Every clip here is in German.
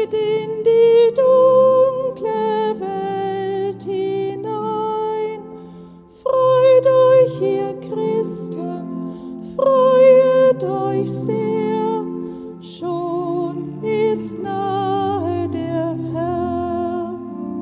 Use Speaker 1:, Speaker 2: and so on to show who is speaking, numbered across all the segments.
Speaker 1: in die dunkle Welt hinein. Freut euch, ihr Christen, freuet euch sehr, schon ist nahe der Herr.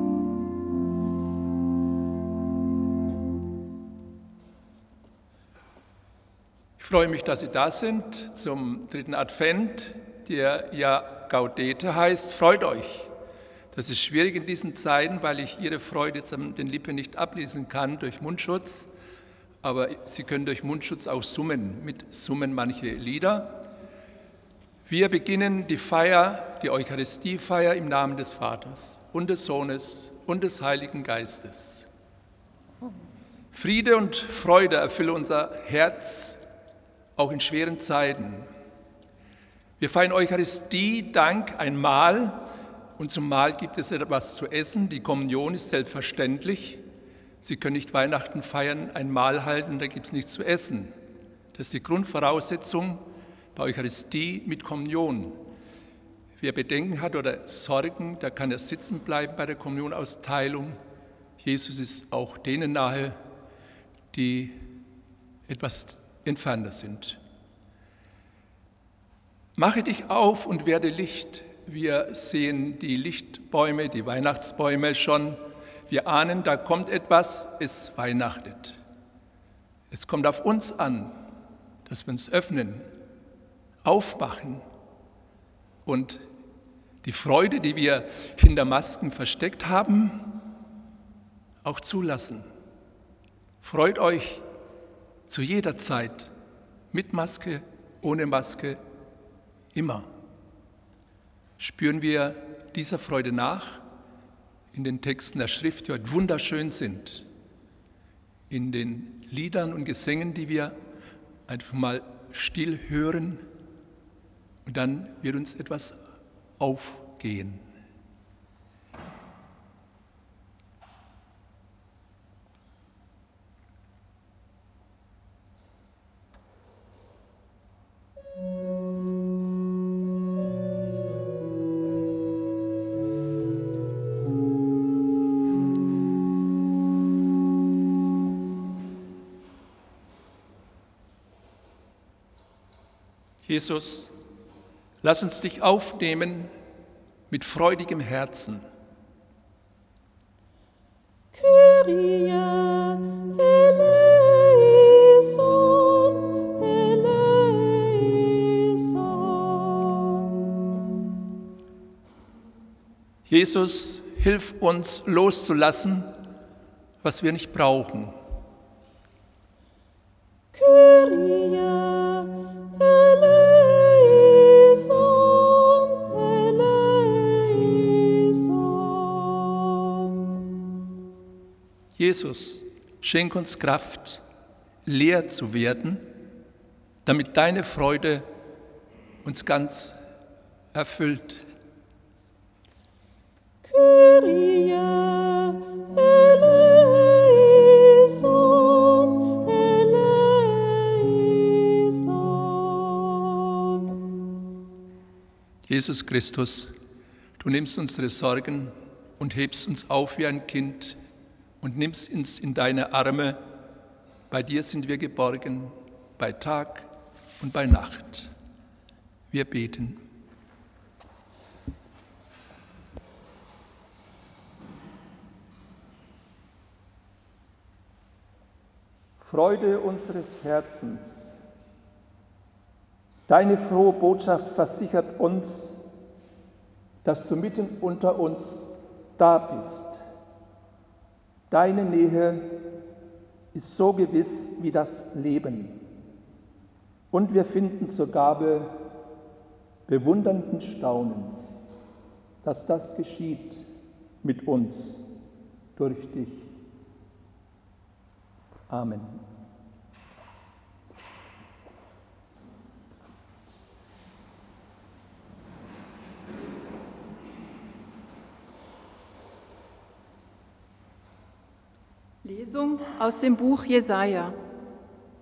Speaker 2: Ich freue mich, dass Sie da sind zum dritten Advent, der ja Gaudete heißt. Freut euch. Das ist schwierig in diesen Zeiten, weil ich Ihre Freude jetzt an den Lippen nicht ablesen kann durch Mundschutz. Aber Sie können durch Mundschutz auch summen, mitsummen manche Lieder. Wir beginnen die Feier, die Eucharistiefeier im Namen des Vaters und des Sohnes und des Heiligen Geistes. Friede und Freude erfülle unser Herz, auch in schweren Zeiten. Wir feiern Eucharistie, Dank, ein Mahl, und zum Mahl gibt es etwas zu essen. Die Kommunion ist selbstverständlich. Sie können nicht Weihnachten feiern, ein Mahl halten, da gibt es nichts zu essen. Das ist die Grundvoraussetzung bei Eucharistie mit Kommunion. Wer Bedenken hat oder Sorgen, da kann er sitzen bleiben bei der Kommunionausteilung. Jesus ist auch denen nahe, die etwas entfernter sind. Mache dich auf und werde Licht. Wir sehen die Lichtbäume, die Weihnachtsbäume schon. Wir ahnen, da kommt etwas, es weihnachtet. Es kommt auf uns an, dass wir uns öffnen, aufmachen und die Freude, die wir hinter Masken versteckt haben, auch zulassen. Freut euch zu jeder Zeit, mit Maske, ohne Maske, immer. Spüren wir dieser Freude nach in den Texten der Schrift, die heute wunderschön sind, in den Liedern und Gesängen, die wir einfach mal still hören, und dann wird uns etwas aufgehen. Jesus, lass uns dich aufnehmen mit freudigem Herzen.
Speaker 1: Kyrie eleison, eleison.
Speaker 2: Jesus, hilf uns loszulassen, was wir nicht brauchen.
Speaker 1: Kyrie eleison, eleison.
Speaker 2: Jesus, schenk uns Kraft, leer zu werden, damit deine Freude uns ganz erfüllt.
Speaker 1: Kyrie eleison, eleison.
Speaker 2: Jesus Christus, du nimmst unsere Sorgen und hebst uns auf wie ein Kind und nimmst uns in deine Arme. Bei dir sind wir geborgen, bei Tag und bei Nacht. Wir beten. Freude unseres Herzens. Deine frohe Botschaft versichert uns, dass du mitten unter uns da bist. Deine Nähe ist so gewiss wie das Leben. Und wir finden zur Gabe bewundernden Staunens, dass das geschieht mit uns durch dich. Amen.
Speaker 3: Lesung aus dem Buch Jesaja.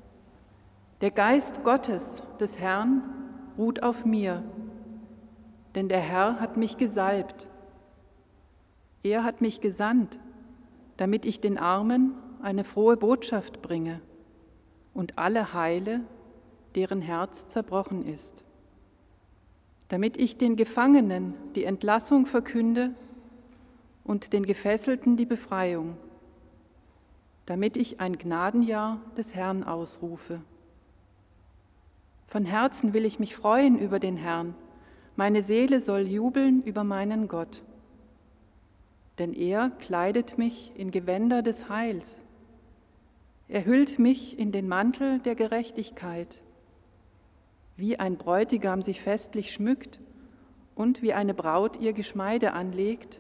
Speaker 3: Der Geist Gottes, des Herrn, ruht auf mir, denn der Herr hat mich gesalbt. Er hat mich gesandt, damit ich den Armen eine frohe Botschaft bringe und alle heile, deren Herz zerbrochen ist, damit ich den Gefangenen die Entlassung verkünde und den Gefesselten die Befreiung, damit ich ein Gnadenjahr des Herrn ausrufe. Von Herzen will ich mich freuen über den Herrn, meine Seele soll jubeln über meinen Gott. Denn er kleidet mich in Gewänder des Heils. Er hüllt mich in den Mantel der Gerechtigkeit, wie ein Bräutigam sich festlich schmückt und wie eine Braut ihr Geschmeide anlegt.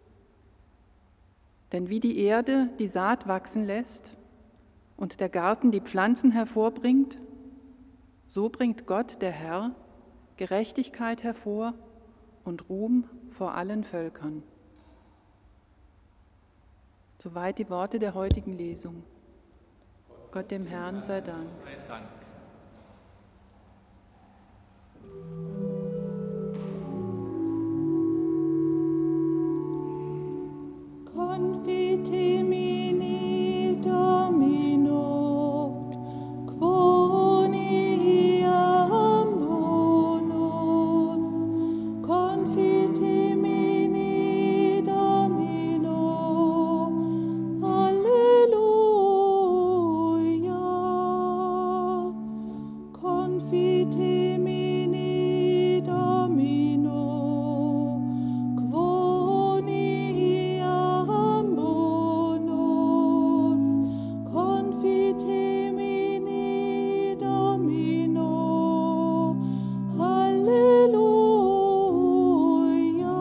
Speaker 3: Denn wie die Erde die Saat wachsen lässt und der Garten die Pflanzen hervorbringt, so bringt Gott, der Herr, Gerechtigkeit hervor und Ruhm vor allen Völkern. Soweit die Worte der heutigen Lesung. Gott dem Herrn sei Dank.
Speaker 2: Dank.
Speaker 1: Confite mini Domino, quo niam bonus. Confite mini Domino, Alleluia. Confite mini Domino, quo niam bonus. Confite mini Domino, Halleluja.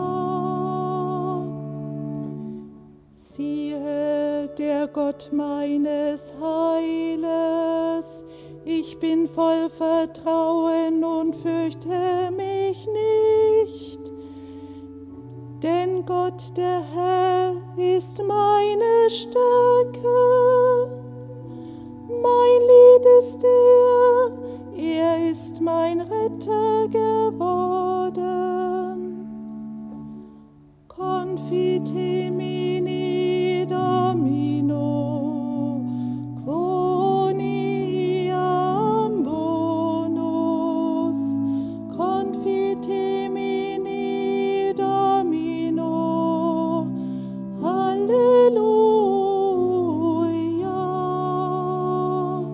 Speaker 1: Siehe, der Gott meines Heiles, ich bin voll Vertrauen und fürchte mich nicht. Denn Gott, der Herr, ist meine Stärke. Mein Lied ist er ist mein Retter geworden. Confite mini Domino, quo niam bonus. Confite mini Domino, Halleluja.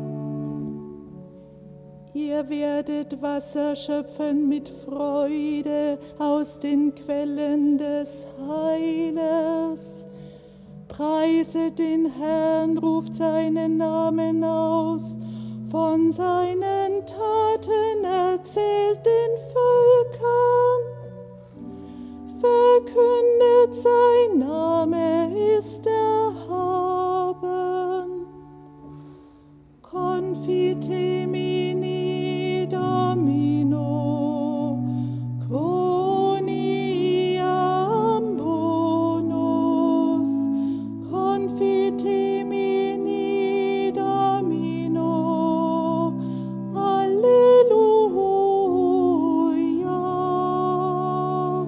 Speaker 1: Ihr werdet Wasser schöpfen mit Freude aus den Quellen des Heiles. Preiset den Herrn, ruft seinen Namen aus, von seinen Taten erzählt den Völkern. Verkündet, sein Name ist erhaben. Confite mini Domino, quo niam bonus. Confite mini Domino, Alleluia.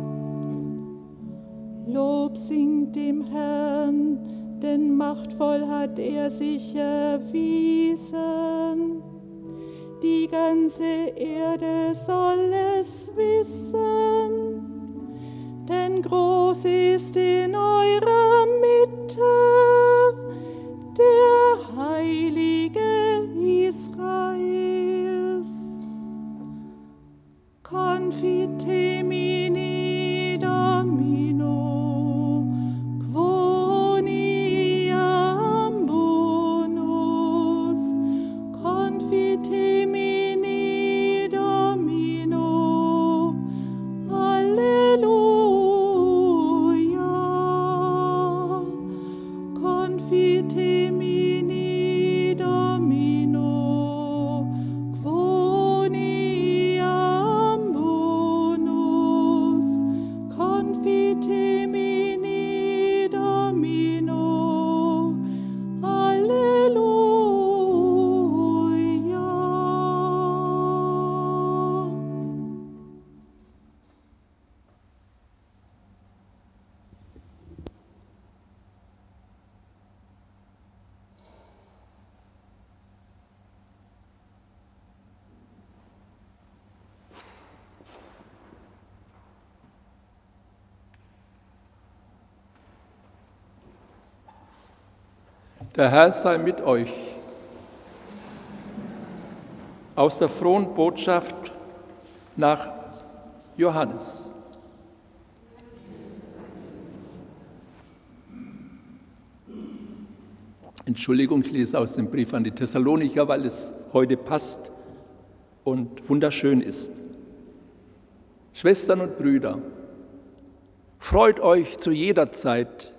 Speaker 1: Lob singt dem Herrn, denn machtvoll hat er sich erwiesen. Die ganze Erde soll es wissen, denn groß ist in eurer Mitte der Heilige Israels. Confite mini Domino, quo niam bonus. Confite mini Domino, Alleluia.
Speaker 2: Der Herr sei mit euch. Aus der frohen Botschaft nach Johannes. Entschuldigung, ich lese aus dem Brief an die Thessalonicher, weil es heute passt und wunderschön ist. Schwestern und Brüder, freut euch zu jeder Zeit,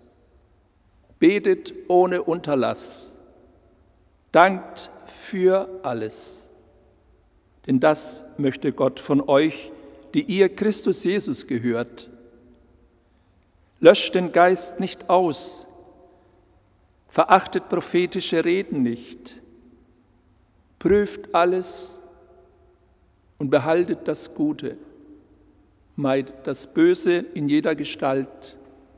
Speaker 2: betet ohne Unterlass, dankt für alles. Denn das möchte Gott von euch, die ihr Christus Jesus gehört. Löscht den Geist nicht aus, verachtet prophetische Reden nicht, prüft alles und behaltet das Gute, meidet das Böse in jeder Gestalt.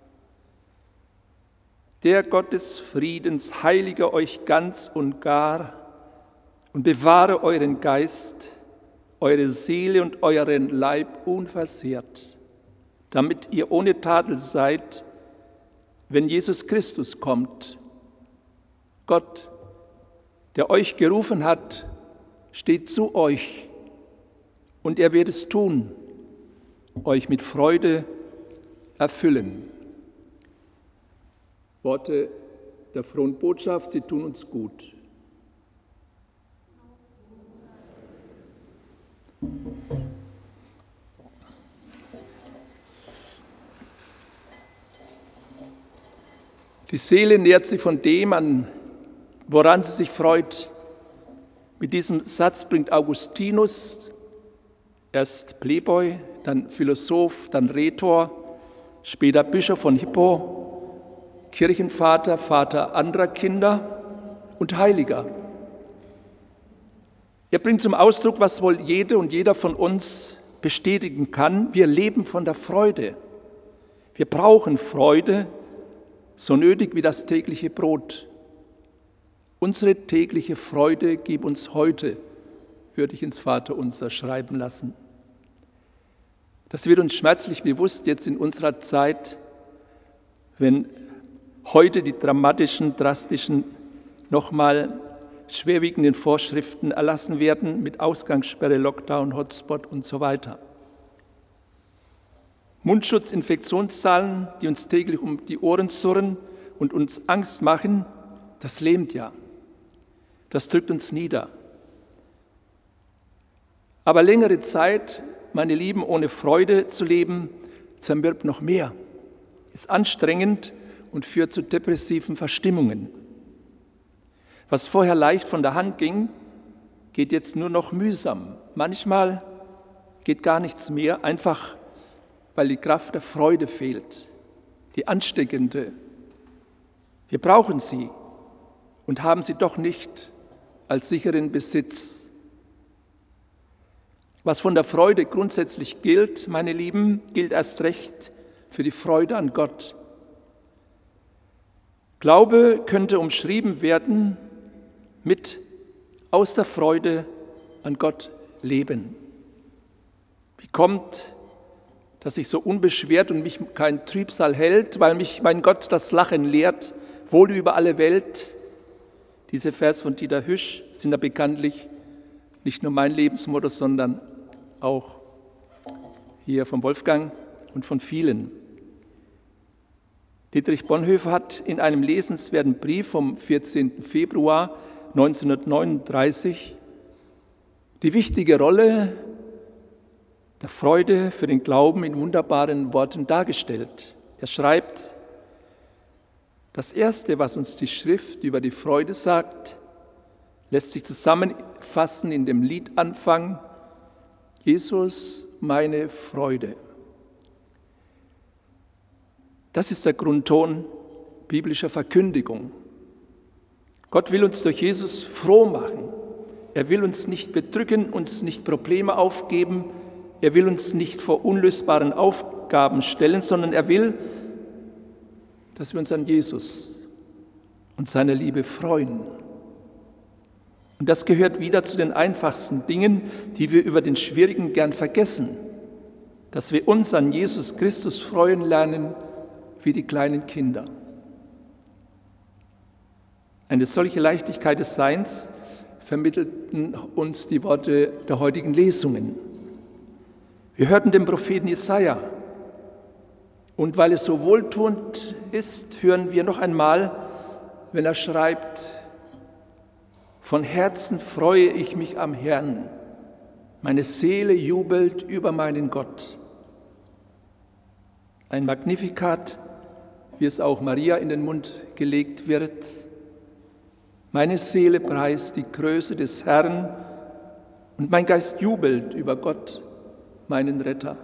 Speaker 2: Der Gott des Friedens heilige euch ganz und gar und bewahre euren Geist, eure Seele und euren Leib unversehrt, damit ihr ohne Tadel seid, wenn Jesus Christus kommt. Gott, der euch gerufen hat, steht zu euch und er wird es tun, euch mit Freude erfüllen. Worte der frohen Botschaft, sie tun uns gut. Die Seele nährt sich von dem an, woran sie sich freut. Mit diesem Satz bringt Augustinus, erst Playboy, dann Philosoph, dann Rhetor, später Bischof von Hippo, Kirchenvater, Vater anderer Kinder und Heiliger. Er bringt zum Ausdruck, was wohl jede und jeder von uns bestätigen kann. Wir leben von der Freude. Wir brauchen Freude, so nötig wie das tägliche Brot. Unsere tägliche Freude gib uns heute, würde ich ins Vaterunser schreiben lassen. Das wird uns schmerzlich bewusst jetzt in unserer Zeit, wenn heute die dramatischen, drastischen, nochmal schwerwiegenden Vorschriften erlassen werden mit Ausgangssperre, Lockdown, Hotspot und so weiter. Mundschutz, Infektionszahlen, die uns täglich um die Ohren surren und uns Angst machen, das lähmt ja. Das drückt uns nieder. Aber längere Zeit, meine Lieben, ohne Freude zu leben, zermürbt noch mehr, ist anstrengend und führt zu depressiven Verstimmungen. Was vorher leicht von der Hand ging, geht jetzt nur noch mühsam. Manchmal geht gar nichts mehr, einfach weil die Kraft der Freude fehlt, die ansteckende. Wir brauchen sie und haben sie doch nicht als sicheren Besitz. Was von der Freude grundsätzlich gilt, meine Lieben, gilt erst recht für die Freude an Gott. Glaube könnte umschrieben werden mit aus der Freude an Gott leben. Wie kommt, dass ich so unbeschwert und mich kein Trübsal hält, weil mich mein Gott das Lachen lehrt, wohl über alle Welt? Diese Vers von Dieter Hüsch sind ja bekanntlich nicht nur mein Lebensmotto, sondern auch hier von Wolfgang und von vielen. Dietrich Bonhoeffer hat in einem lesenswerten Brief vom 14. Februar 1939 die wichtige Rolle der Freude für den Glauben in wunderbaren Worten dargestellt. Er schreibt: Das Erste, was uns die Schrift über die Freude sagt, lässt sich zusammenfassen in dem Liedanfang: Jesus, meine Freude. Das ist der Grundton biblischer Verkündigung. Gott will uns durch Jesus froh machen. Er will uns nicht bedrücken, uns nicht Probleme aufgeben. Er will uns nicht vor unlösbaren Aufgaben stellen, sondern er will, dass wir uns an Jesus und seiner Liebe freuen. Und das gehört wieder zu den einfachsten Dingen, die wir über den Schwierigen gern vergessen, dass wir uns an Jesus Christus freuen lernen wie die kleinen Kinder. Eine solche Leichtigkeit des Seins vermittelten uns die Worte der heutigen Lesungen. Wir hörten den Propheten Jesaja. Und weil es so wohltuend ist, hören wir noch einmal, wenn er schreibt: Von Herzen freue ich mich am Herrn, meine Seele jubelt über meinen Gott. Ein Magnificat, wie es auch Maria in den Mund gelegt wird. Meine Seele preist die Größe des Herrn und mein Geist jubelt über Gott, meinen Retter.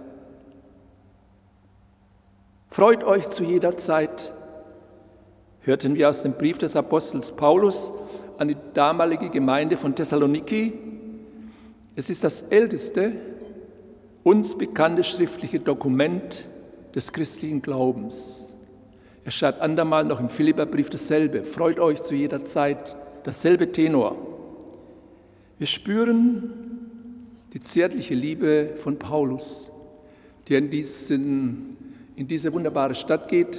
Speaker 2: Freut euch zu jeder Zeit, hörten wir aus dem Brief des Apostels Paulus an die damalige Gemeinde von Thessaloniki. Es ist das älteste, uns bekannte schriftliche Dokument des christlichen Glaubens. Er schreibt andermal noch im Philipperbrief dasselbe. Freut euch zu jeder Zeit, dasselbe Tenor. Wir spüren die zärtliche Liebe von Paulus, der in diese wunderbare Stadt geht,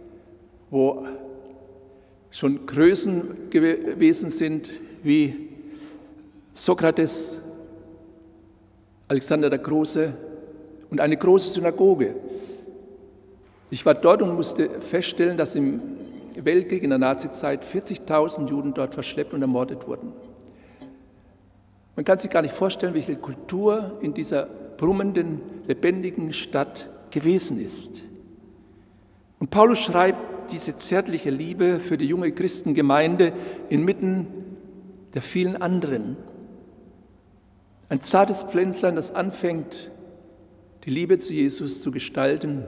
Speaker 2: wo schon Größen gewesen sind wie Sokrates, Alexander der Große und eine große Synagoge. Ich war dort und musste feststellen, dass im Weltkrieg in der Nazizeit 40.000 Juden dort verschleppt und ermordet wurden. Man kann sich gar nicht vorstellen, welche Kultur in dieser brummenden, lebendigen Stadt gewesen ist. Und Paulus schreibt diese zärtliche Liebe für die junge Christengemeinde inmitten der vielen anderen. Ein zartes Pflänzlein, das anfängt, die Liebe zu Jesus zu gestalten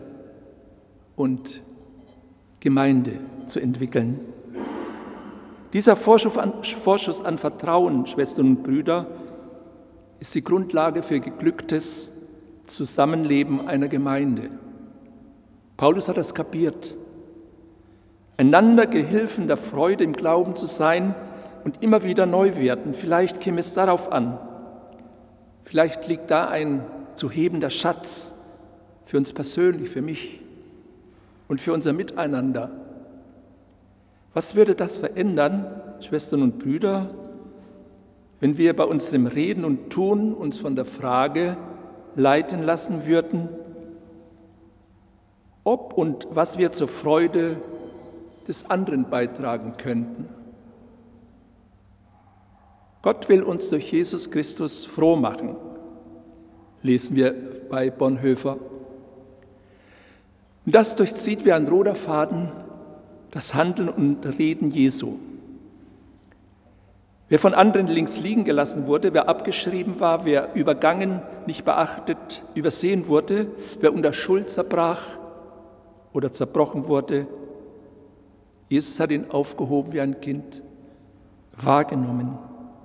Speaker 2: und Gemeinde zu entwickeln. Dieser Vorschuss an Vertrauen, Schwestern und Brüder, ist die Grundlage für geglücktes Zusammenleben einer Gemeinde. Paulus hat das kapiert. Einander Gehilfen der Freude im Glauben zu sein und immer wieder neu werden. Vielleicht käme es darauf an. Vielleicht liegt da ein zu hebender Schatz für uns persönlich, für mich und für unser Miteinander. Was würde das verändern, Schwestern und Brüder, wenn wir bei unserem Reden und Tun uns von der Frage leiten lassen würden, ob und was wir zur Freude des anderen beitragen könnten? Gott will uns durch Jesus Christus froh machen, lesen wir bei Bonhoeffer. Und das durchzieht wie ein roter Faden das Handeln und Reden Jesu. Wer von anderen links liegen gelassen wurde, wer abgeschrieben war, wer übergangen, nicht beachtet, übersehen wurde, wer unter Schuld zerbrach oder zerbrochen wurde, Jesus hat ihn aufgehoben wie ein Kind, wahrgenommen.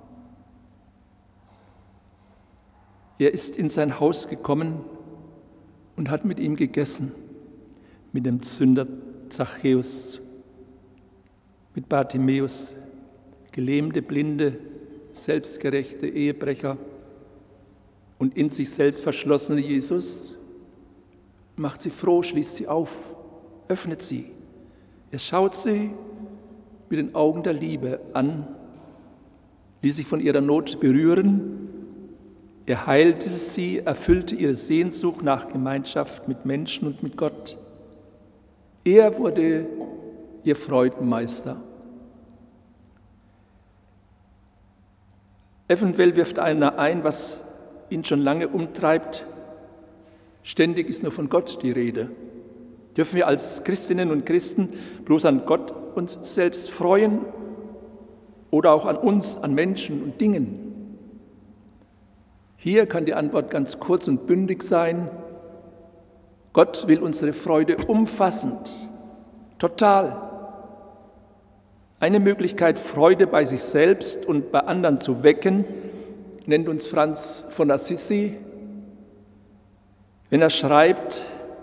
Speaker 2: Er ist in sein Haus gekommen und hat mit ihm gegessen, mit dem Sünder Zachäus, mit Bartimäus, gelähmte, blinde, selbstgerechte Ehebrecher und in sich selbst verschlossene Jesus macht sie froh, schließt sie auf, öffnet sie. Er schaut sie mit den Augen der Liebe an, ließ sich von ihrer Not berühren. Er heilte sie, erfüllte ihre Sehnsucht nach Gemeinschaft mit Menschen und mit Gott. Er wurde ihr Freudenmeister. Eventuell wirft einer ein, was ihn schon lange umtreibt. Ständig ist nur von Gott die Rede. Dürfen wir als Christinnen und Christen bloß an Gott uns selbst freuen oder auch an uns, an Menschen und Dingen? Hier kann die Antwort ganz kurz und bündig sein. Gott will unsere Freude umfassend, total. Eine Möglichkeit, Freude bei sich selbst und bei anderen zu wecken, nennt uns Franz von Assisi, wenn er schreibt: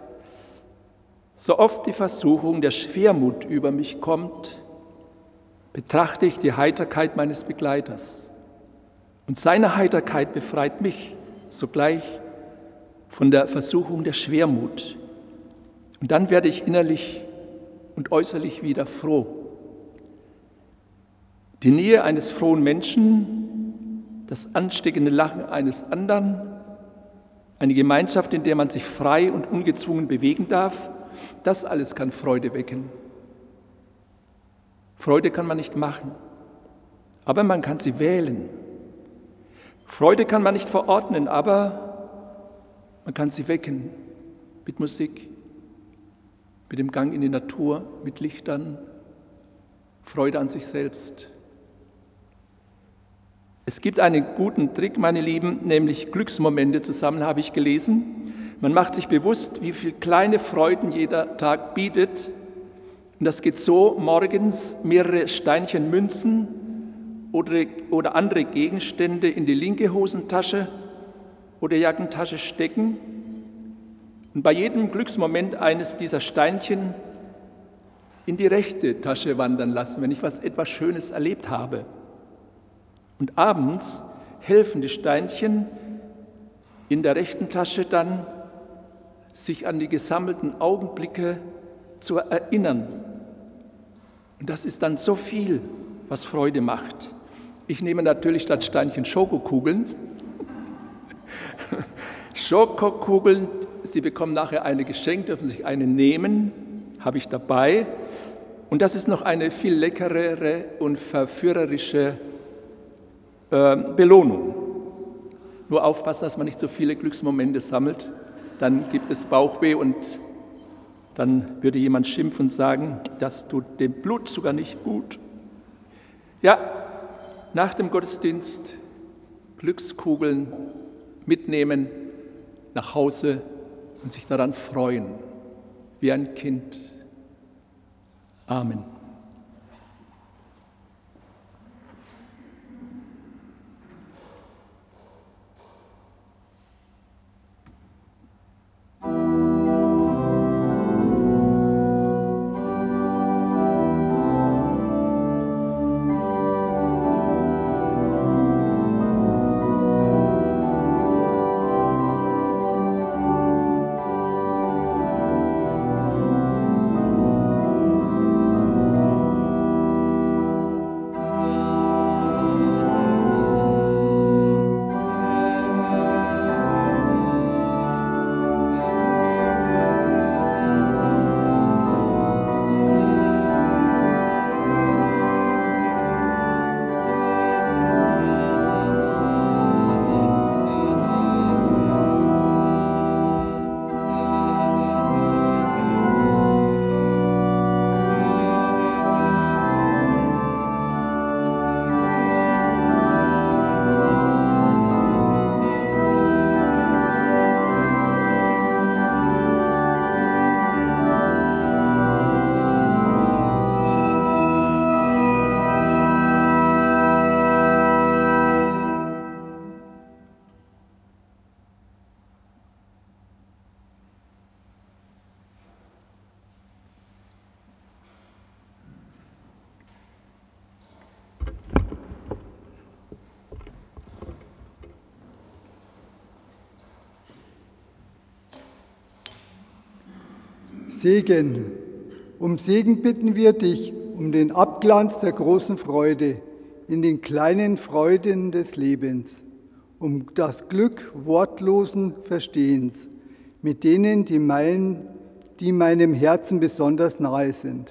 Speaker 2: So oft die Versuchung der Schwermut über mich kommt, betrachte ich die Heiterkeit meines Begleiters. Und seine Heiterkeit befreit mich sogleich von der Versuchung der Schwermut. Und dann werde ich innerlich und äußerlich wieder froh. Die Nähe eines frohen Menschen, das ansteckende Lachen eines anderen, eine Gemeinschaft, in der man sich frei und ungezwungen bewegen darf, das alles kann Freude wecken. Freude kann man nicht machen, aber man kann sie wählen. Freude kann man nicht verordnen, aber man kann sie wecken mit Musik, mit dem Gang in die Natur, mit Lichtern, Freude an sich selbst. Es gibt einen guten Trick, meine Lieben, nämlich Glücksmomente zusammen, habe ich gelesen. Man macht sich bewusst, wie viele kleine Freuden jeder Tag bietet. Und das geht so: morgens mehrere Steinchen Münzen oder andere Gegenstände in die linke Hosentasche oder Jackentasche stecken und bei jedem Glücksmoment eines dieser Steinchen in die rechte Tasche wandern lassen, wenn ich etwas Schönes erlebt habe. Und abends helfen die Steinchen in der rechten Tasche dann, sich an die gesammelten Augenblicke zu erinnern. Und das ist dann so viel, was Freude macht. Ich nehme natürlich statt Steinchen Schokokugeln. Schokokugeln, Sie bekommen nachher eine geschenkt, dürfen sich eine nehmen, habe ich dabei. Und das ist noch eine viel leckerere und verführerische Belohnung. Nur aufpassen, dass man nicht so viele Glücksmomente sammelt, dann gibt es Bauchweh und dann würde jemand schimpfen und sagen, das tut dem Blutzucker nicht gut. Ja, nach dem Gottesdienst Glückskugeln mitnehmen nach Hause und sich daran freuen, wie ein Kind. Amen.
Speaker 4: Segen. Um Segen bitten wir dich, um den Abglanz der großen Freude in den kleinen Freuden des Lebens, um das Glück wortlosen Verstehens mit denen, die meinem Herzen besonders nahe sind.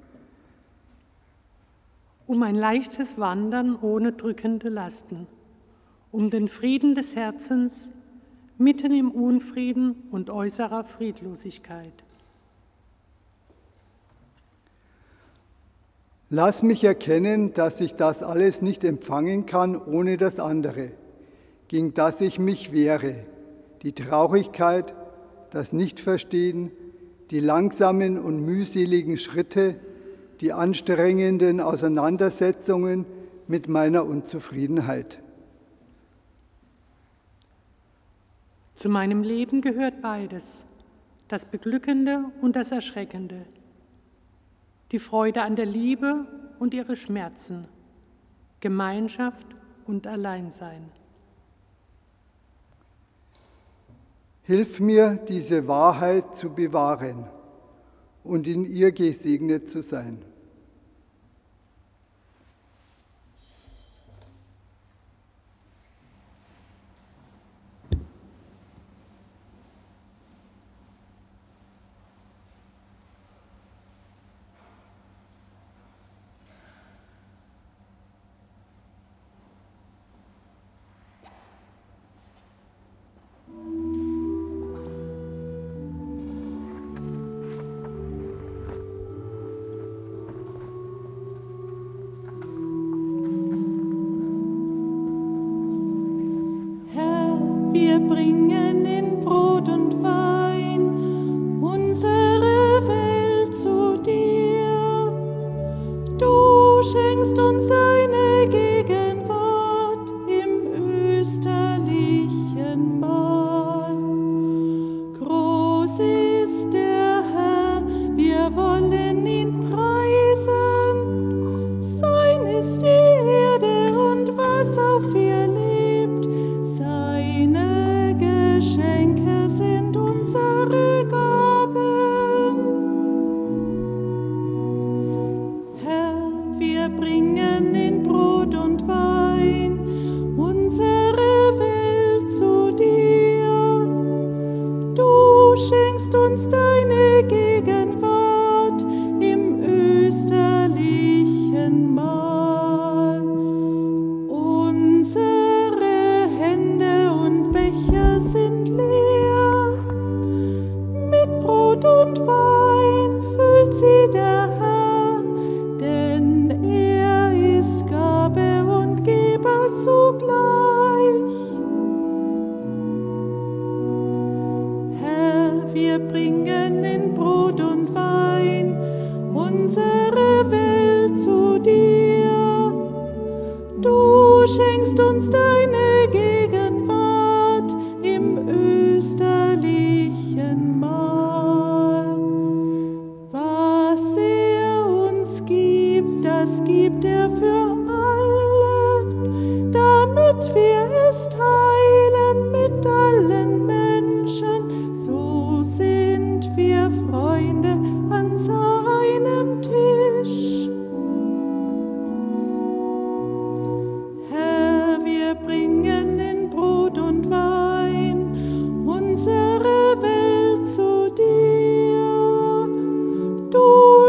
Speaker 5: Um ein leichtes Wandern ohne drückende Lasten, um den Frieden des Herzens mitten im Unfrieden und äußerer Friedlosigkeit.
Speaker 4: Lass mich erkennen, dass ich das alles nicht empfangen kann ohne das andere, gegen das ich mich wehre, die Traurigkeit, das Nichtverstehen, die langsamen und mühseligen Schritte, die anstrengenden Auseinandersetzungen mit meiner Unzufriedenheit.
Speaker 5: Zu meinem Leben gehört beides, das Beglückende und das Erschreckende, die Freude an der Liebe und ihre Schmerzen, Gemeinschaft und Alleinsein.
Speaker 4: Hilf mir, diese Wahrheit zu bewahren und in ihr gesegnet zu sein.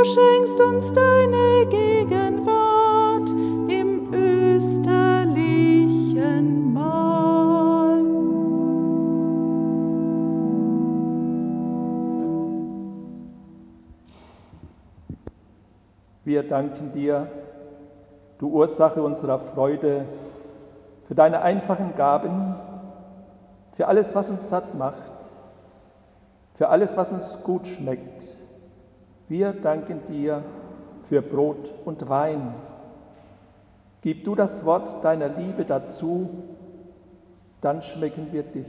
Speaker 1: schenkst uns deine Gegenwart im österlichen Mahl.
Speaker 2: Wir danken dir, du Ursache unserer Freude, für deine einfachen Gaben, für alles, was uns satt macht, für alles, was uns gut schmeckt. Wir danken dir für Brot und Wein. Gib du das Wort deiner Liebe dazu, dann schmecken wir dich.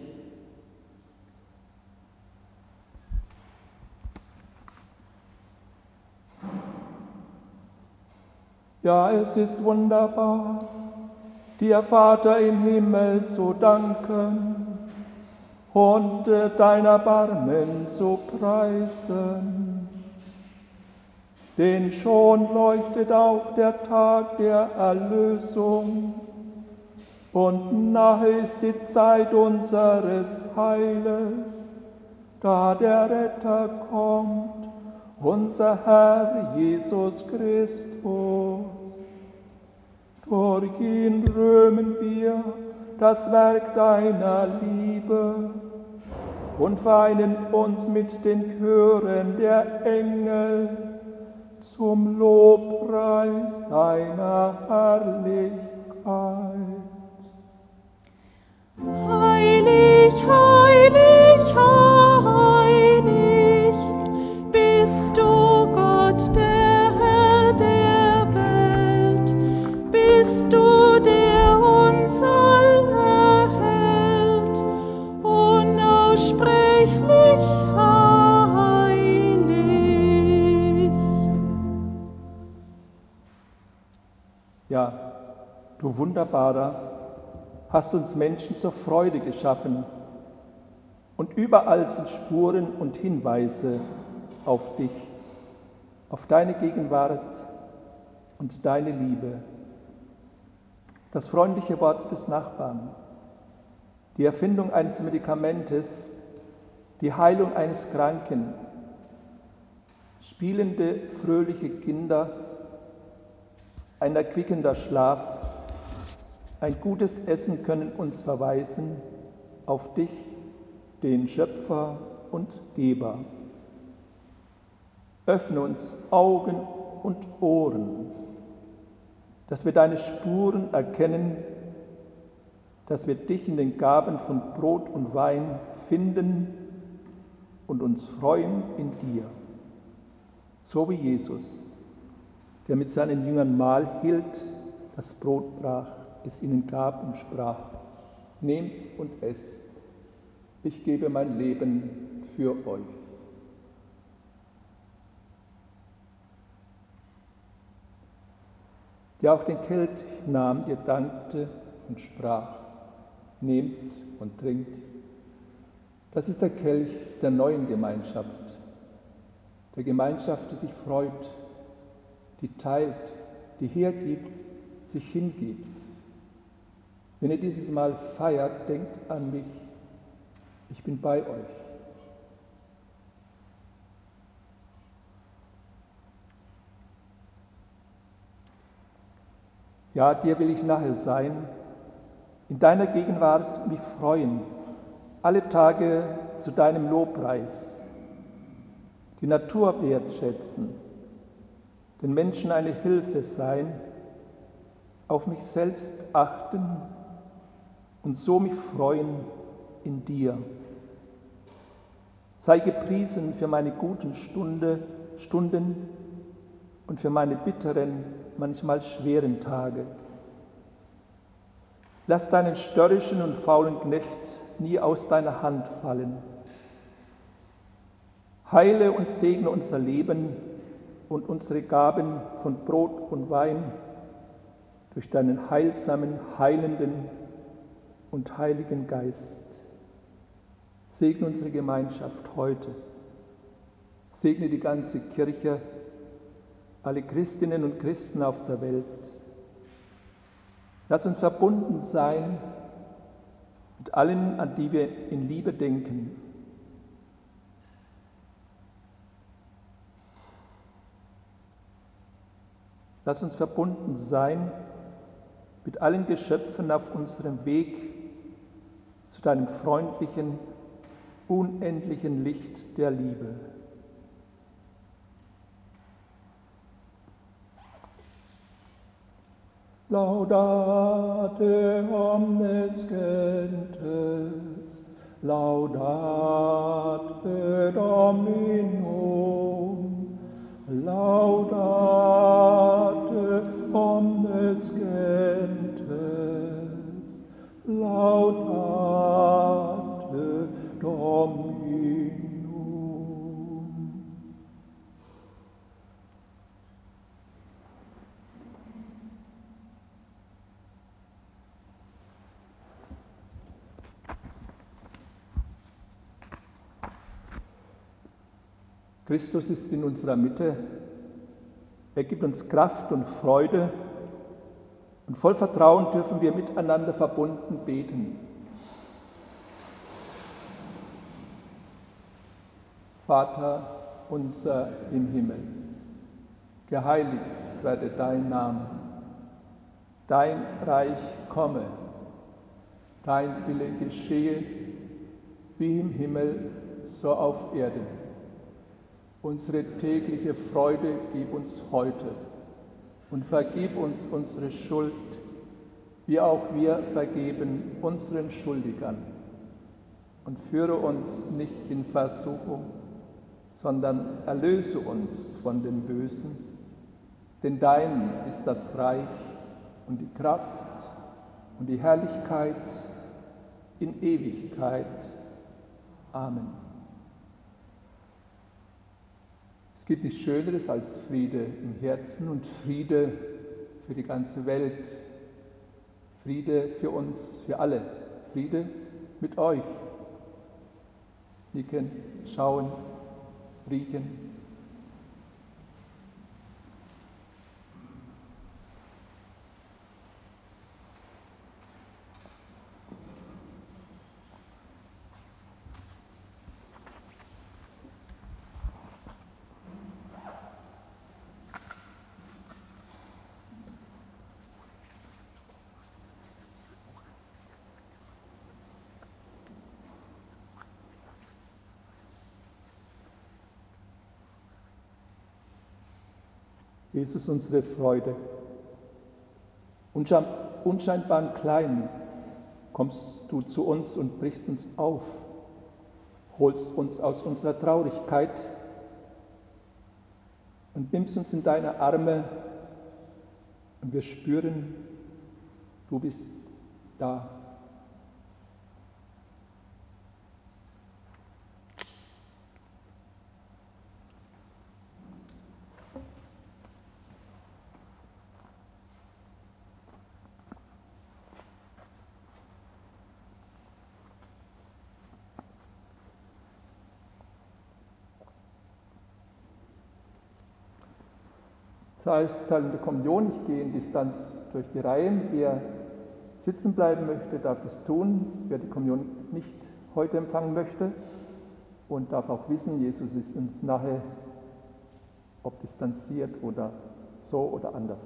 Speaker 2: Ja, es ist wunderbar, dir, Vater im Himmel, zu danken und dein Erbarmen zu preisen. Denn schon leuchtet auf der Tag der Erlösung und nahe ist die Zeit unseres Heiles, da der Retter kommt, unser Herr Jesus Christus. Durch ihn rühmen wir das Werk deiner Liebe und vereinen uns mit den Chören der Engel zum Lobpreis deiner Herrlichkeit.
Speaker 1: Heilig, heilig, heilig, bist du Gott, der Herr der Welt, bist du, der uns alle hält, unaussprechlich heilig.
Speaker 2: Ja, du Wunderbarer, hast uns Menschen zur Freude geschaffen und überall sind Spuren und Hinweise auf dich, auf deine Gegenwart und deine Liebe. Das freundliche Wort des Nachbarn, die Erfindung eines Medikamentes, die Heilung eines Kranken, spielende, fröhliche Kinder, ein erquickender Schlaf, ein gutes Essen können uns verweisen auf dich, den Schöpfer und Geber. Öffne uns Augen und Ohren, dass wir deine Spuren erkennen, dass wir dich in den Gaben von Brot und Wein finden und uns freuen in dir. So wie Jesus, der mit seinen Jüngern Mahl hielt, das Brot brach, es ihnen gab und sprach: Nehmt und esst, ich gebe mein Leben für euch. Der auch den Kelch nahm, dir dankte und sprach: Nehmt und trinkt. Das ist der Kelch der neuen Gemeinschaft, der Gemeinschaft, die sich freut, die teilt, die hergibt, sich hingibt. Wenn ihr dieses Mal feiert, denkt an mich, ich bin bei euch. Ja, dir will ich nahe sein, in deiner Gegenwart mich freuen, alle Tage zu deinem Lobpreis, die Natur wertschätzen, den Menschen eine Hilfe sein, auf mich selbst achten und so mich freuen in dir. Sei gepriesen für meine guten Stunden und für meine bitteren, manchmal schweren Tage. Lass deinen störrischen und faulen Knecht nie aus deiner Hand fallen. Heile und segne unser Leben und unsere Gaben von Brot und Wein durch deinen heilsamen, heilenden und heiligen Geist. Segne unsere Gemeinschaft heute. Segne die ganze Kirche, alle Christinnen und Christen auf der Welt. Lass uns verbunden sein mit allen, an die wir in Liebe denken. Lass uns verbunden sein mit allen Geschöpfen auf unserem Weg zu deinem freundlichen, unendlichen Licht der Liebe. Laudate omnes gentes, laudate Dominum, laudate omnes gentes, laudate Dominum. Christus ist in unserer Mitte. Er gibt uns Kraft und Freude und voll Vertrauen dürfen wir miteinander verbunden beten. Vater unser im Himmel, geheiligt werde dein Name, dein Reich komme, dein Wille geschehe, wie im Himmel, so auf Erden. Unsere tägliche Freude gib uns heute und vergib uns unsere Schuld, wie auch wir vergeben unseren Schuldigern. Und führe uns nicht in Versuchung, sondern erlöse uns von dem Bösen. Denn dein ist das Reich und die Kraft und die Herrlichkeit in Ewigkeit. Amen. Es gibt nichts Schöneres als Friede im Herzen und Friede für die ganze Welt. Friede für uns, für alle. Friede mit euch. Nicken, schauen, riechen. Jesus, unsere Freude. Unscheinbar und klein kommst du zu uns und brichst uns auf, holst uns aus unserer Traurigkeit und nimmst uns in deine Arme und wir spüren, du bist da. Teilende Kommunion. Ich gehe in Distanz durch die Reihen. Wer sitzen bleiben möchte, darf es tun. Wer die Kommunion nicht heute empfangen möchte und darf auch wissen, Jesus ist uns nahe, ob distanziert oder so oder anders.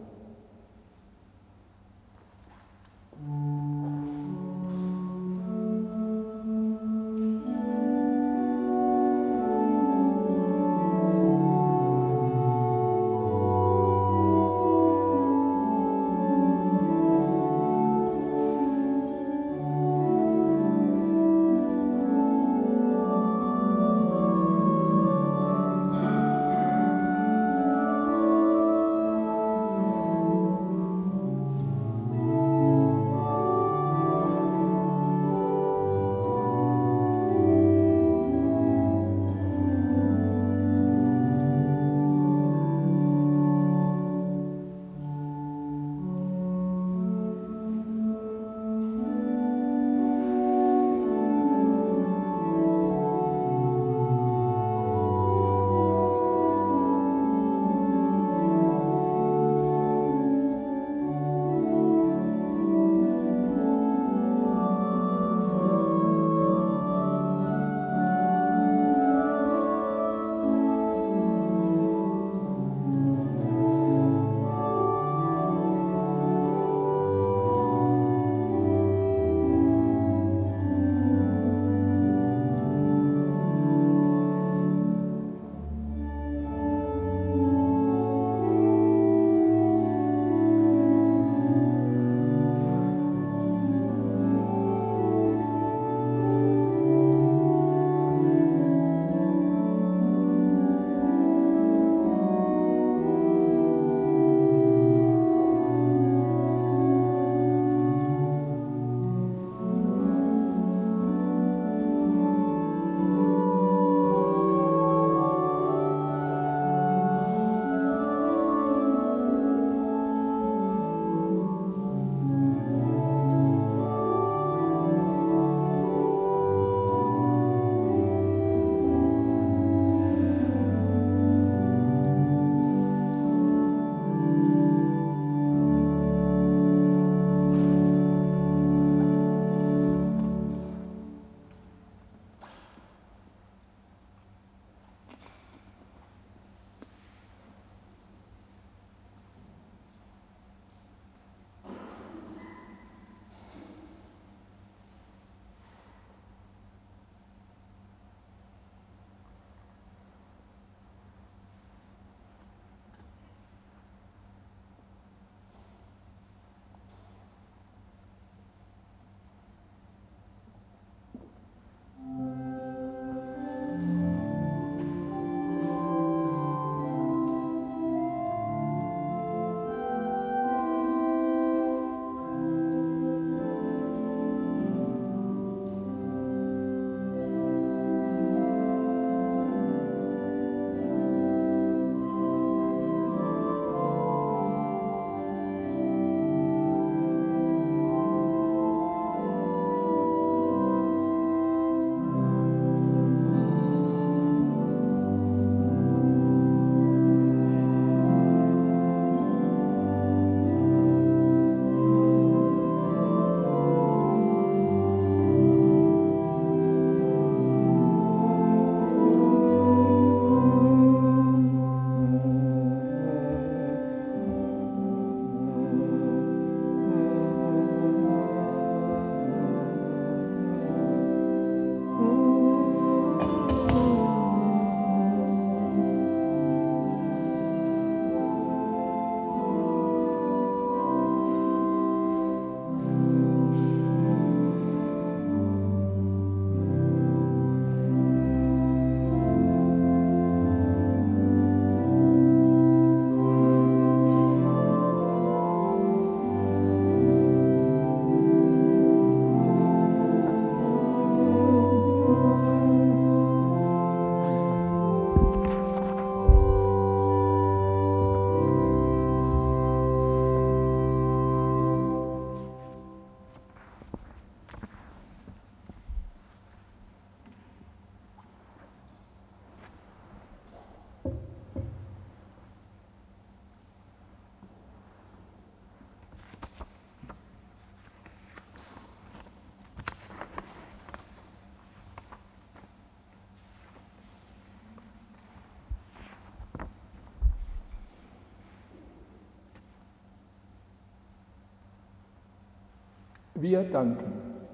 Speaker 2: Wir danken.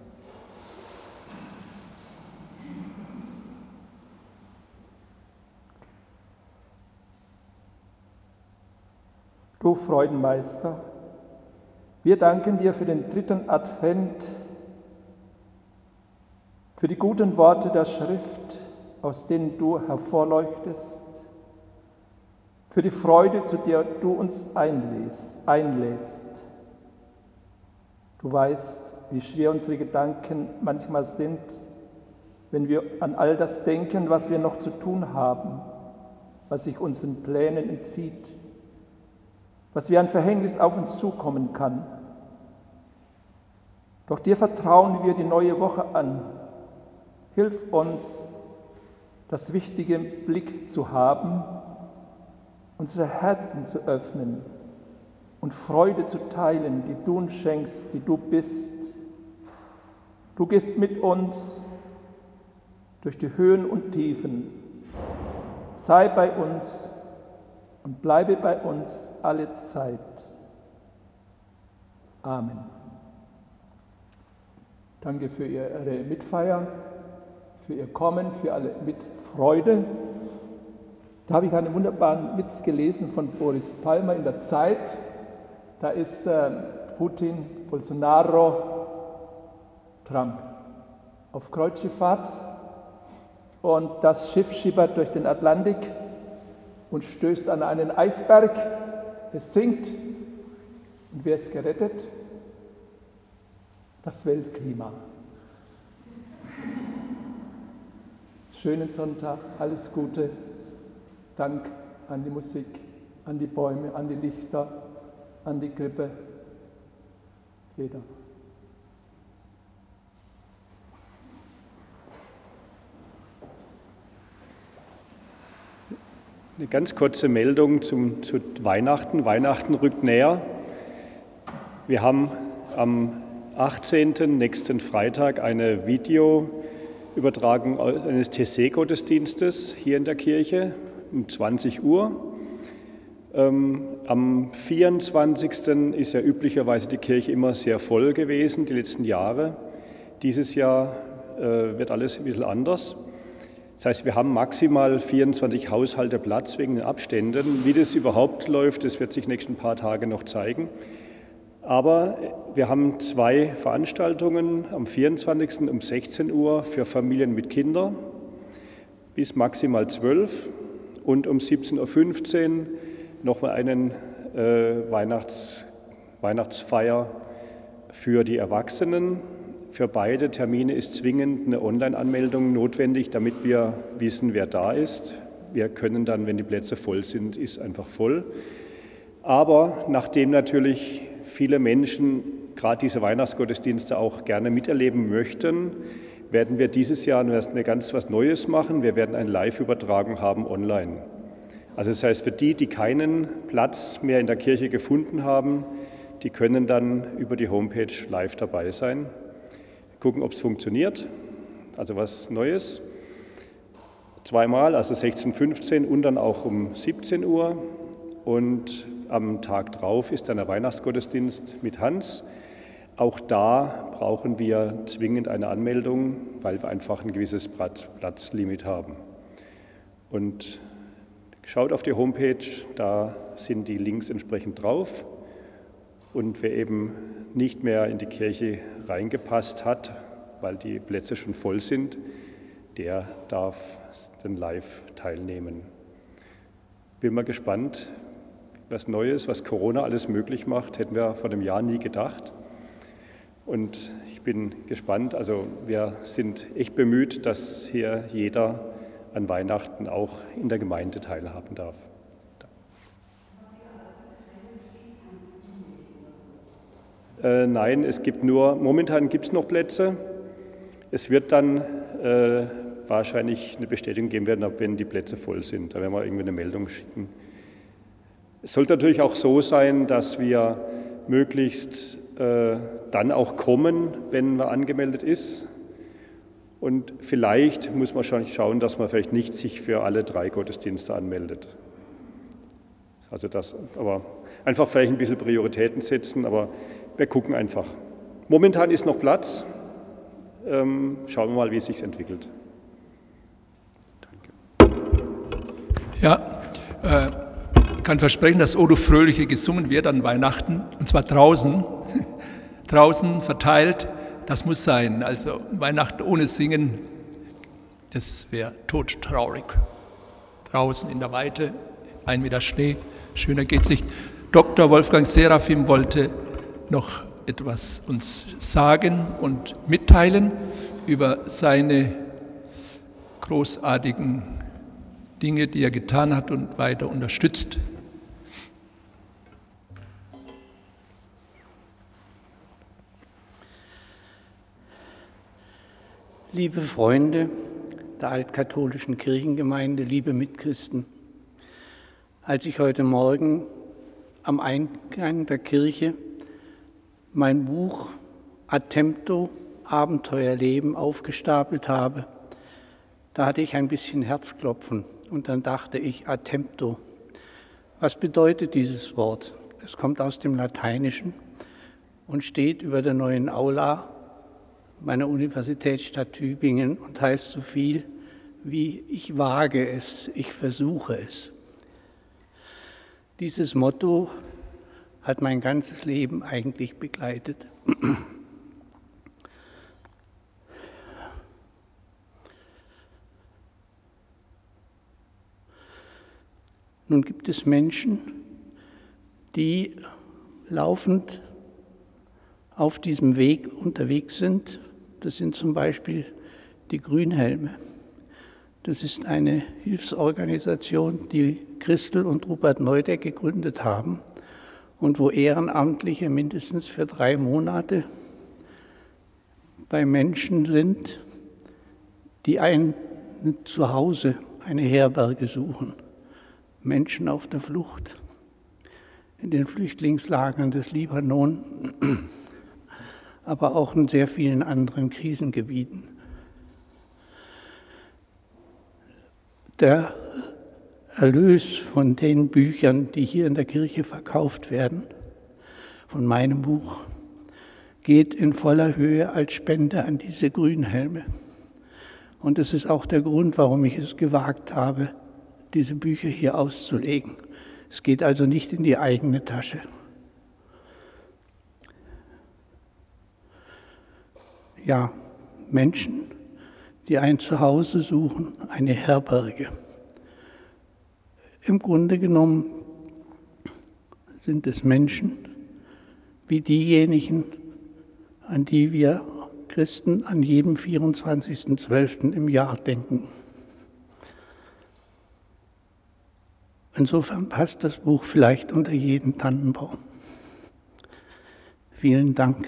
Speaker 2: Du Freudenmeister, wir danken dir für den 3. Advent, für die guten Worte der Schrift, aus denen du hervorleuchtest, für die Freude, zu der du uns einlädst. Du weißt, wie schwer unsere Gedanken manchmal sind, wenn wir an all das denken, was wir noch zu tun haben, was sich unseren Plänen entzieht, was wie ein Verhängnis auf uns zukommen kann. Doch dir vertrauen wir die neue Woche an. Hilf uns, das Wichtige im Blick zu haben, unsere Herzen zu öffnen und Freude zu teilen, die du uns schenkst, die du bist. Du gehst mit uns durch die Höhen und Tiefen. Sei bei uns und bleibe bei uns alle Zeit. Amen. Danke für Ihre Mitfeier, für Ihr Kommen, für alle Mitfreude. Da habe ich einen wunderbaren Witz gelesen von Boris Palmer in der Zeit. Da ist Putin, Bolsonaro, Trump auf Kreuzschifffahrt und das Schiff schippert durch den Atlantik und stößt an einen Eisberg. Es sinkt. Und wer ist gerettet? Das Weltklima. Schönen Sonntag, alles Gute. Dank an die Musik, an die Bäume, an die Lichter, an die Krippe. Jeder.
Speaker 6: Eine ganz kurze Meldung zu Weihnachten. Weihnachten rückt näher. Wir haben am 18. nächsten Freitag eine Videoübertragung eines TC-Gottesdienstes hier in der Kirche um 20 Uhr. Am 24. ist ja üblicherweise die Kirche immer sehr voll gewesen, die letzten Jahre. Dieses Jahr wird alles ein bisschen anders. Das heißt, wir haben maximal 24 Haushalte Platz wegen den Abständen. Wie das überhaupt läuft, das wird sich nächsten paar Tage noch zeigen. Aber wir haben 2 Veranstaltungen am 24. um 16 Uhr für Familien mit Kindern bis maximal 12 und um 17.15 Uhr nochmal einen Weihnachtsfeier für die Erwachsenen. Für beide Termine ist zwingend eine Online-Anmeldung notwendig, damit wir wissen, wer da ist. Wir können dann, wenn die Plätze voll sind, ist einfach voll. Aber nachdem natürlich viele Menschen gerade diese Weihnachtsgottesdienste auch gerne miterleben möchten, werden wir dieses Jahr ganz was Neues machen. Wir werden eine Live-Übertragung haben online. Also das heißt, für die keinen Platz mehr in der Kirche gefunden haben, die können dann über die Homepage live dabei sein. Gucken, ob es funktioniert, also was Neues. 2-mal, also 16:15 und dann auch um 17 Uhr. Und am Tag drauf ist dann der Weihnachtsgottesdienst mit Hans. Auch da brauchen wir zwingend eine Anmeldung, weil wir einfach ein gewisses Platzlimit haben. Und schaut auf die Homepage, da sind die Links entsprechend drauf. Und wer eben nicht mehr in die Kirche reingepasst hat, weil die Plätze schon voll sind, der darf dann live teilnehmen. Bin mal gespannt, was Neues, was Corona alles möglich macht, hätten wir vor einem Jahr nie gedacht. Und ich bin gespannt, also wir sind echt bemüht, dass hier jeder an Weihnachten auch in der Gemeinde teilhaben darf. Nein, momentan gibt es noch Plätze. Es wird dann wahrscheinlich eine Bestätigung geben werden, wenn die Plätze voll sind. Da werden wir irgendwie eine Meldung schicken. Es sollte natürlich auch so sein, dass wir möglichst dann auch kommen, wenn man angemeldet ist. Und vielleicht muss man schon schauen, dass man vielleicht nicht sich für alle 3 Gottesdienste anmeldet. Also das, aber einfach vielleicht ein bisschen Prioritäten setzen, aber wir gucken einfach. Momentan ist noch Platz. Schauen wir mal, wie es sich entwickelt.
Speaker 2: Ja, kann versprechen, dass O du Fröhliche gesungen wird an Weihnachten, und zwar draußen, draußen verteilt. Das muss sein. Also Weihnachten ohne Singen, das wäre todtraurig. Draußen in der Weite, 1 Meter Schnee, schöner geht's nicht. Dr. Wolfgang Seraphim wollte noch etwas uns sagen und mitteilen über seine großartigen Dinge, die er getan hat und weiter unterstützt.
Speaker 7: Liebe Freunde der altkatholischen Kirchengemeinde, liebe Mitchristen, als ich heute Morgen am Eingang der Kirche mein Buch Attempto, Abenteuerleben aufgestapelt habe, da hatte ich ein bisschen Herzklopfen und dann dachte ich, Attempto, was bedeutet dieses Wort? Es kommt aus dem Lateinischen und steht über der neuen Aula meiner Universitätsstadt Tübingen und heißt so viel wie ich wage es, ich versuche es. Dieses Motto hat mein ganzes Leben eigentlich begleitet. Nun gibt es Menschen, die laufend auf diesem Weg unterwegs sind. Das sind zum Beispiel die Grünhelme. Das ist eine Hilfsorganisation, die Christel und Rupert Neudeck gegründet haben und wo Ehrenamtliche mindestens für 3 Monate bei Menschen sind, die ein Zuhause, eine Herberge suchen. Menschen auf der Flucht, in den Flüchtlingslagern des Libanon, aber auch in sehr vielen anderen Krisengebieten. Der Erlös von den Büchern, die hier in der Kirche verkauft werden, von meinem Buch, geht in voller Höhe als Spende an diese Grünhelme. Und das ist auch der Grund, warum ich es gewagt habe, diese Bücher hier auszulegen. Es geht also nicht in die eigene Tasche. Ja, Menschen, die ein Zuhause suchen, eine Herberge. Im Grunde genommen sind es Menschen wie diejenigen, an die wir Christen an jedem 24.12. im Jahr denken. Insofern passt das Buch vielleicht unter jeden Tannenbaum. Vielen Dank.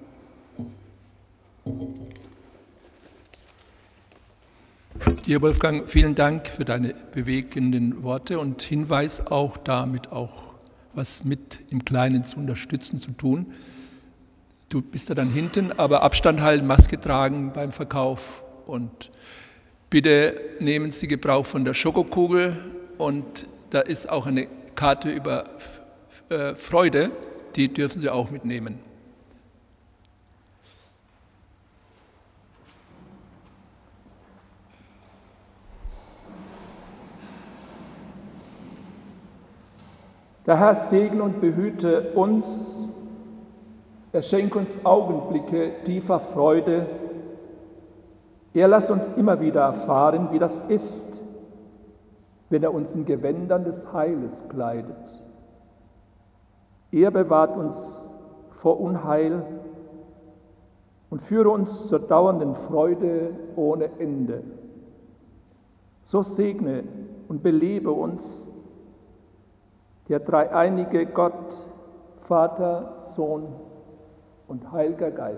Speaker 2: Dir, Wolfgang, vielen Dank für deine bewegenden Worte und Hinweis auch damit auch was mit im Kleinen zu unterstützen, zu tun. Du bist da dann hinten, aber Abstand halten, Maske tragen beim Verkauf und bitte nehmen Sie Gebrauch von der Schokokugel und da ist auch eine Karte über Freude, die dürfen Sie auch mitnehmen. Der Herr segne und behüte uns, er schenke uns Augenblicke tiefer Freude. Er lässt uns immer wieder erfahren, wie das ist, wenn er uns in Gewändern des Heiles kleidet. Er bewahrt uns vor Unheil und führe uns zur dauernden Freude ohne Ende. So segne und belebe uns der dreieinige Gott, Vater, Sohn und Heiliger Geist.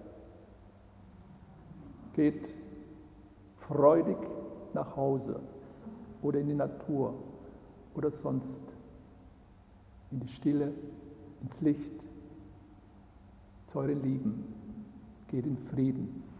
Speaker 2: Geht freudig nach Hause oder in die Natur oder sonst in die Stille, ins Licht, zu euren Lieben. Geht in Frieden.